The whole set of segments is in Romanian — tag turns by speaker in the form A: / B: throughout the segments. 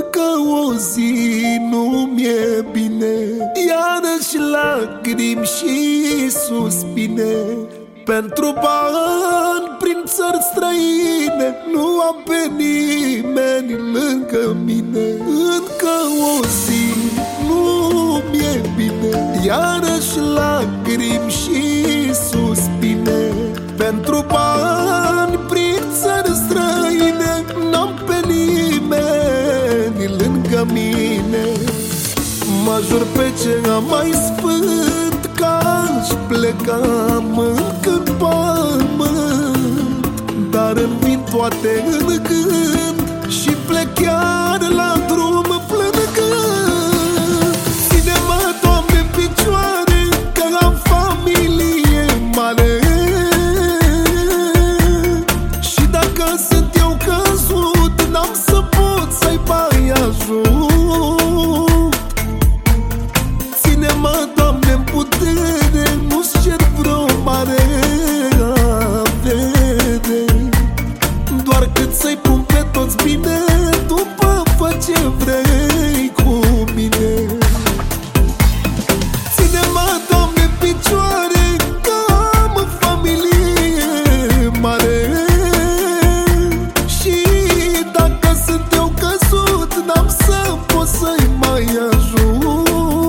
A: Încă o zi nu mi-e bine, iarăși lacrimi și suspine. Pentru bani prin țări străine nu am pe nimeni lângă mine. Încă o zi nu mi-e bine, iarăși lacrimi și suspine. Pentru bani prin țări străine n-am pe nimeni lângă mine. Mă jur pe ce am mai sfânt că aș pleca mânt în pământ, dar îmi vin toate în gând și plec chiar la drum plângând. Ține-mă, Doamne, în picioare, că am familie mare, și dacă sunt eu căzut, n-am să pot să-i bai ajut. Ține-mă, Doamne, în putere, nu-ți cer vreo mare avere, doar cât să-i pun pe toți bine, după fă ce vrei cu mine. Ține-mă, Doamne, în picioare, că am familie mare, și dacă sunt eu căzut, n-am să pot să-i mai ajut.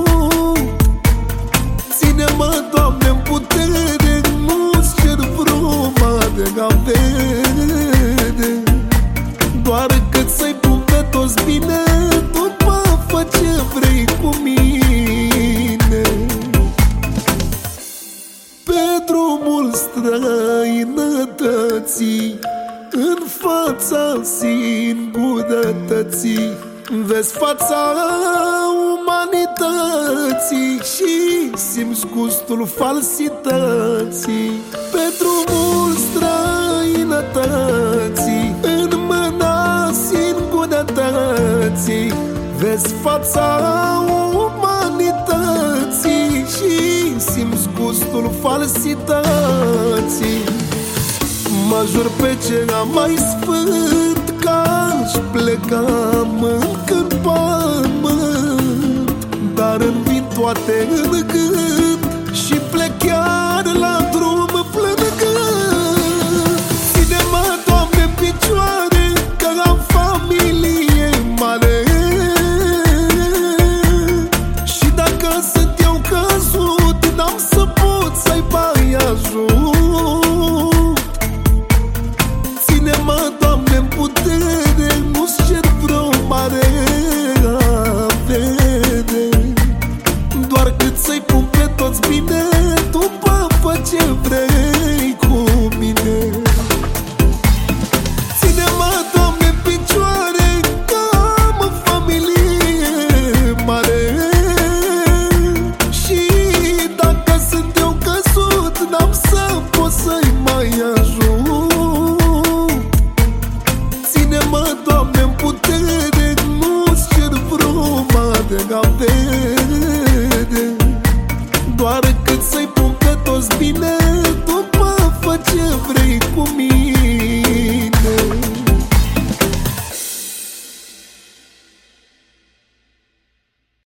A: Ține-mă, Doamne, în putere, nu-ți cer vreo mare avere, doar cât să-i pun pe toți bine, după fă ce vrei cu mine. Pe drumul străinătății, în fața singurătății, vezi fața umanității și simți gustul falsității. Pe drumul străinătății, în mâna singurătății, vezi fața umanității și simți gustul falsității. Mă jur pe ce am mai sfânt că aș pleca mânt în pământ, dar îmi vin toate în gând